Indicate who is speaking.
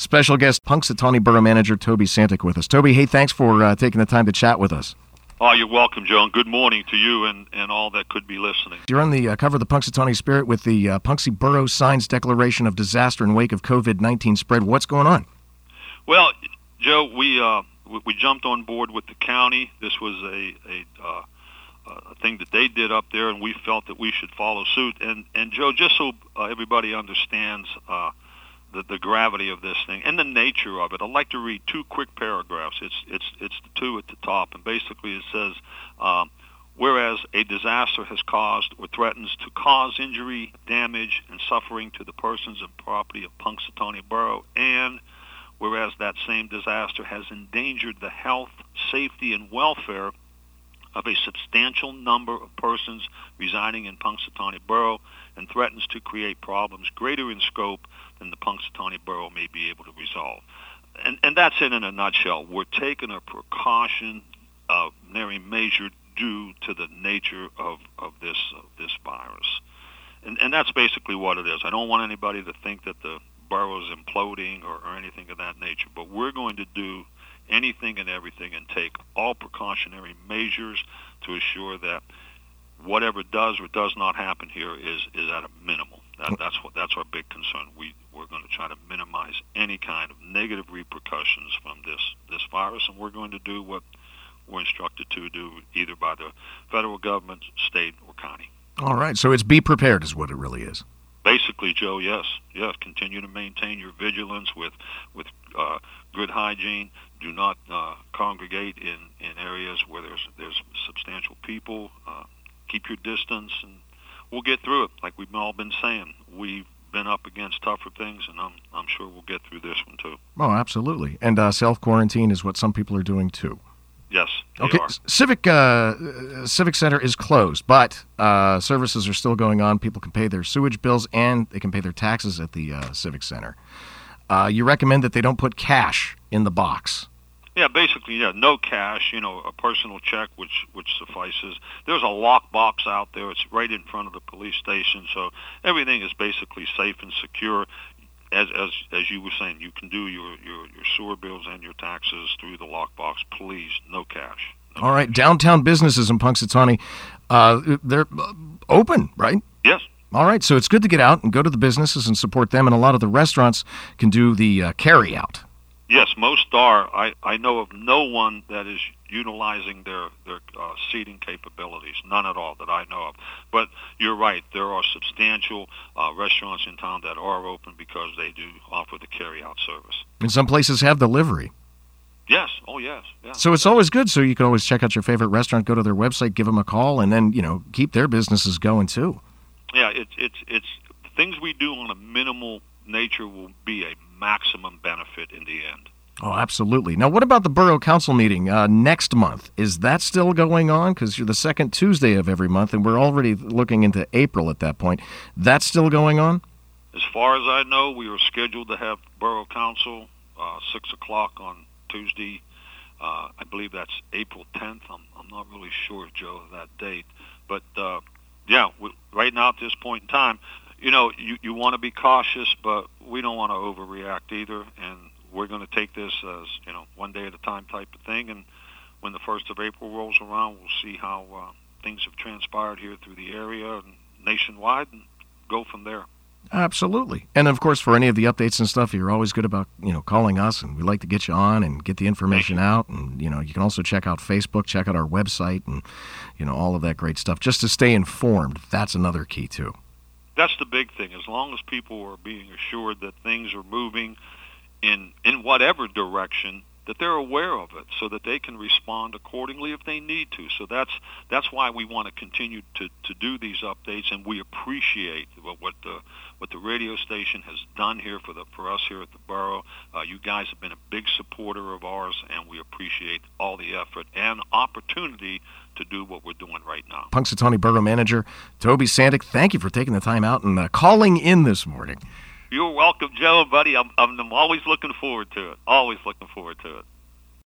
Speaker 1: Special guest, Punxsutawney Borough Manager Toby Santic with us. Toby, hey, thanks for taking the time to chat with us.
Speaker 2: Oh, you're welcome, Joe, and good morning to you and all that could be listening.
Speaker 1: You're on the cover of the Punxsutawney Spirit with the Punxsy Borough signs declaration of disaster in wake of COVID-19 spread. What's going on?
Speaker 2: Well, Joe, we jumped on board with the county. This was a thing that they did up there, and we felt that we should follow suit. And Joe, just so everybody understands the gravity of this thing and the nature of it, I'd like to read two quick paragraphs. It's the two at the top, and basically it says, whereas a disaster has caused or threatens to cause injury, damage, and suffering to the persons and property of Punxsutawney Borough, and whereas that same disaster has endangered the health, safety, and welfare of a substantial number of persons residing in Punxsutawney Borough and threatens to create problems greater in scope than the Punxsutawney Borough may be able to resolve. And that's it in a nutshell. We're taking a precautionary measure due to the nature of this virus. And that's basically what it is. I don't want anybody to think that the borough is imploding or anything of that nature, but we're going to do anything and everything and take all precautionary measures to assure that whatever does or does not happen here is at a minimal. That's our big concern. We're going to try to minimize any kind of negative repercussions from this virus, and we're going to do what we're instructed to do either by the federal government, state, or county.
Speaker 1: All right, so it's be prepared is what it really is.
Speaker 2: Basically, Joe, yes. Continue to maintain your vigilance with good hygiene. Do not congregate in areas where there's substantial people. Keep your distance, and we'll get through it. Like we've all been saying, we've been up against tougher things, and I'm sure we'll get through this one too.
Speaker 1: Oh, absolutely. And self-quarantine is what some people are doing too.
Speaker 2: Yes, they
Speaker 1: okay.
Speaker 2: are.
Speaker 1: Civic Center is closed, but services are still going on. People can pay their sewage bills and they can pay their taxes at the Civic Center. You recommend that they don't put cash in the box.
Speaker 2: Yeah, basically, no cash, a personal check, which suffices. There's a lock box out there. It's right in front of the police station, so everything is basically safe and secure. As you were saying, you can do your sewer bills and your taxes through the lockbox. Please, no cash. No
Speaker 1: All right,
Speaker 2: cash.
Speaker 1: Downtown businesses in Punxsutawney, they're open, right?
Speaker 2: Yes.
Speaker 1: All right, so it's good to get out and go to the businesses and support them, and a lot of the restaurants can do the carry-out.
Speaker 2: Yes, most are. I know of no one that is utilizing their seating capabilities, none at all that I know of. But you're right, there are substantial restaurants in town that are open because they do offer the carry-out service.
Speaker 1: And some places have delivery.
Speaker 2: Yes, oh yes. Yeah.
Speaker 1: So it's always good, so you can always check out your favorite restaurant, go to their website, give them a call, and then, keep their businesses going too.
Speaker 2: Yeah, it's things we do on a minimal nature will be a maximum benefit in the end.
Speaker 1: Oh, absolutely. Now, what about the Borough Council meeting next month? Is that still going on? Because you're the second Tuesday of every month, and we're already looking into April at that point. That's still going on?
Speaker 2: As far as I know, we are scheduled to have Borough Council 6 o'clock on Tuesday. I believe that's April 10th. I'm not really sure, Joe, of that date. But, right now at this point in time, you want to be cautious, but we don't want to overreact either, and we're going to take this as, one day at a time type of thing, and when the 1st of April rolls around, we'll see how things have transpired here through the area and nationwide and go from there.
Speaker 1: Absolutely. And, of course, for any of the updates and stuff, you're always good about, calling us, and we like to get you on and get the information out. And, you can also check out Facebook, check out our website, and, all of that great stuff. Just to stay informed, that's another key, too.
Speaker 2: That's the big thing. As long as people are being assured that things are moving in whatever direction, that they're aware of it so that they can respond accordingly if they need to. So that's why we want to continue to do these updates, and we appreciate what the radio station has done here for us here at the borough. You guys have been a big supporter of ours, and we appreciate all the effort and opportunity to do what we're doing right now.
Speaker 1: Punxsutawney Borough Manager Toby Santic, thank you for taking the time out and calling in this morning.
Speaker 2: You're welcome, Joe, buddy. I'm always looking forward to it. Always looking forward to it.